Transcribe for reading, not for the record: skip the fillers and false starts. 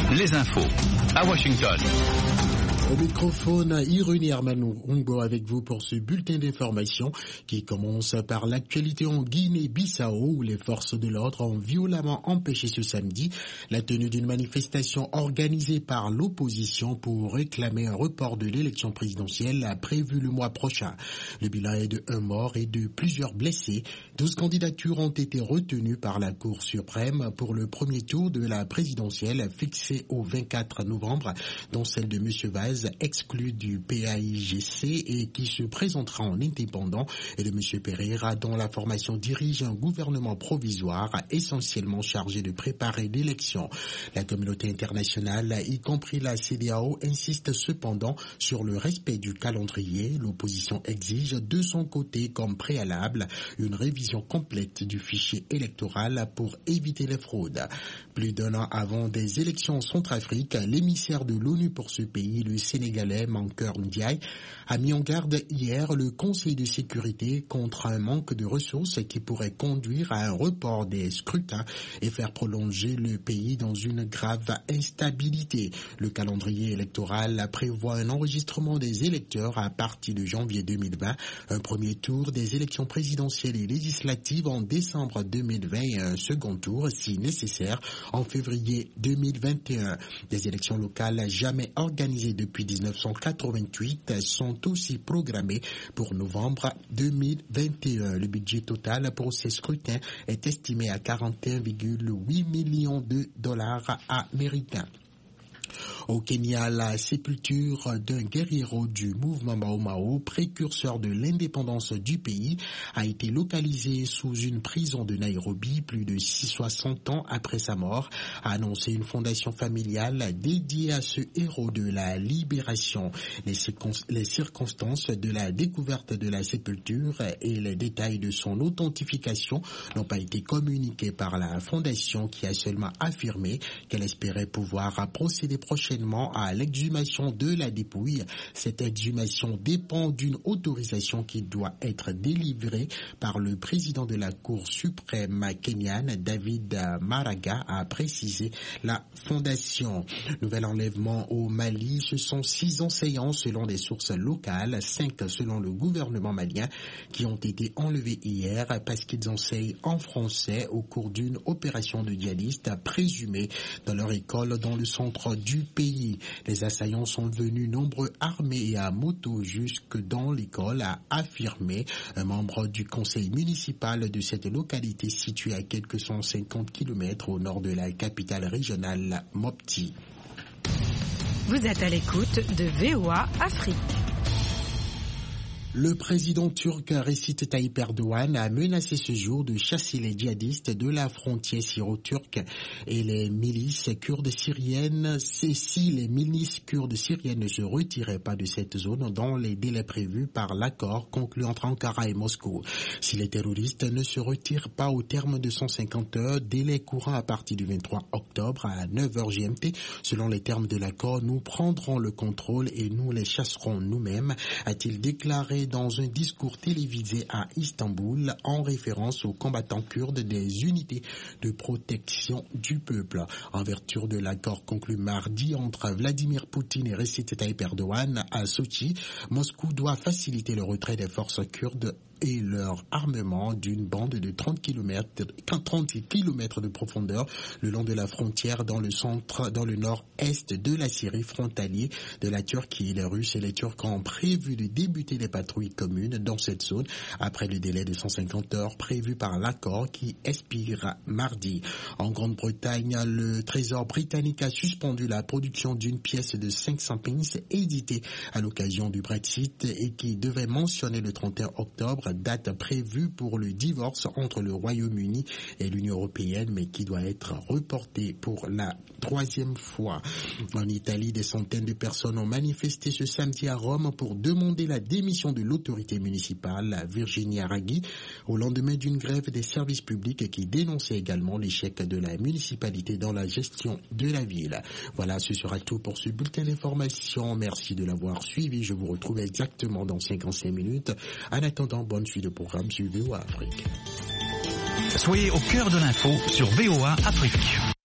les infos à Washington. Au microphone, Irene Hermano-Ungo avec vous pour ce bulletin d'information qui commence par l'actualité en Guinée-Bissau où les forces de l'ordre ont violemment empêché ce samedi la tenue d'une manifestation organisée par l'opposition pour réclamer un report de l'élection présidentielle prévue le mois prochain. Le bilan est de 1 mort et de plusieurs blessés. 12 candidatures ont été retenues par la Cour suprême pour le premier tour de la présidentielle fixé au 24 novembre, dont celle de M. Vaz, exclu du PAIGC et qui se présentera en indépendant, et de M. Pereira, dont la formation dirige un gouvernement provisoire essentiellement chargé de préparer l'élection. La communauté internationale, y compris la CEDEAO, insiste cependant sur le respect du calendrier. L'opposition exige de son côté comme préalable une révision complète du fichier électoral pour éviter les fraudes. Plus d'1 an avant des élections en Centrafrique, l'émissaire de l'ONU pour ce pays, le Sénégalais Mankeur Ndiaye, a mis en garde hier le Conseil de sécurité contre un manque de ressources qui pourrait conduire à un report des scrutins et faire prolonger le pays dans une grave instabilité. Le calendrier électoral prévoit un enregistrement des électeurs à partir de janvier 2020, un premier tour des élections présidentielles et législatives en décembre 2020 et un second tour, si nécessaire, en février 2021. Des élections locales jamais organisées depuis 1988 sont aussi programmées pour novembre 2021. Le budget total pour ces scrutins est estimé à 41,8 millions de dollars américains. Au Kenya, la sépulture d'un guerriero du mouvement Mau Mau, précurseur de l'indépendance du pays, a été localisée sous une prison de Nairobi plus de 60 ans après sa mort, a annoncé une fondation familiale dédiée à ce héros de la libération. Les circonstances de la découverte de la sépulture et les détails de son authentification n'ont pas été communiqués par la fondation qui a seulement affirmé qu'elle espérait pouvoir procéder prochainement à l'exhumation de la dépouille. Cette exhumation dépend d'une autorisation qui doit être délivrée par le président de la Cour suprême kenyane, David Maraga, a précisé la fondation. Nouvel enlèvement au Mali, ce sont 6 enseignants selon des sources locales, 5 selon le gouvernement malien, qui ont été enlevés hier parce qu'ils enseignent en français au cours d'une opération de djihadistes présumée dans leur école dans le centre du pays. Les assaillants sont venus nombreux armés et à moto jusque dans l'école, a affirmé un membre du conseil municipal de cette localité située à quelques 150 km au nord de la capitale régionale Mopti. Vous êtes à l'écoute de VOA Afrique. Le président turc Recep Tayyip Erdogan a menacé ce jour de chasser les djihadistes de la frontière syro-turque et les milices kurdes syriennes si les milices kurdes syriennes ne se retiraient pas de cette zone dans les délais prévus par l'accord conclu entre Ankara et Moscou. Si les terroristes ne se retirent pas au terme de 150 heures, délai courant à partir du 23 octobre à 9h GMT, selon les termes de l'accord, nous prendrons le contrôle et nous les chasserons nous-mêmes, a-t-il déclaré dans un discours télévisé à Istanbul en référence aux combattants kurdes des unités de protection du peuple. En vertu de l'accord conclu mardi entre Vladimir Poutine et Recep Tayyip Erdogan à Sochi, Moscou doit faciliter le retrait des forces kurdes et leur armement d'une bande de 30 km de profondeur le long de la frontière dans le nord-est de la Syrie, frontalier de la Turquie. Les Russes et les Turcs ont prévu de débuter des patrouilles communes dans cette zone après le délai de 150 heures prévu par l'accord qui expire mardi. En Grande-Bretagne, le Trésor britannique a suspendu la production d'une pièce de 500 pence éditée à l'occasion du Brexit et qui devait mentionner le 31 octobre, date prévue pour le divorce entre le Royaume-Uni et l'Union européenne, mais qui doit être reportée pour la 3e fois. En Italie, des centaines de personnes ont manifesté ce samedi à Rome pour demander la démission de l'autorité municipale, Virginia Raggi, au lendemain d'une grève des services publics qui dénonçait également l'échec de la municipalité dans la gestion de la ville. Voilà, ce sera tout pour ce bulletin d'information. Merci de l'avoir suivi. Je vous retrouve exactement dans 55 minutes. En attendant, bonne suite de programme sur VOA Afrique. Soyez au cœur de l'info sur VOA Afrique.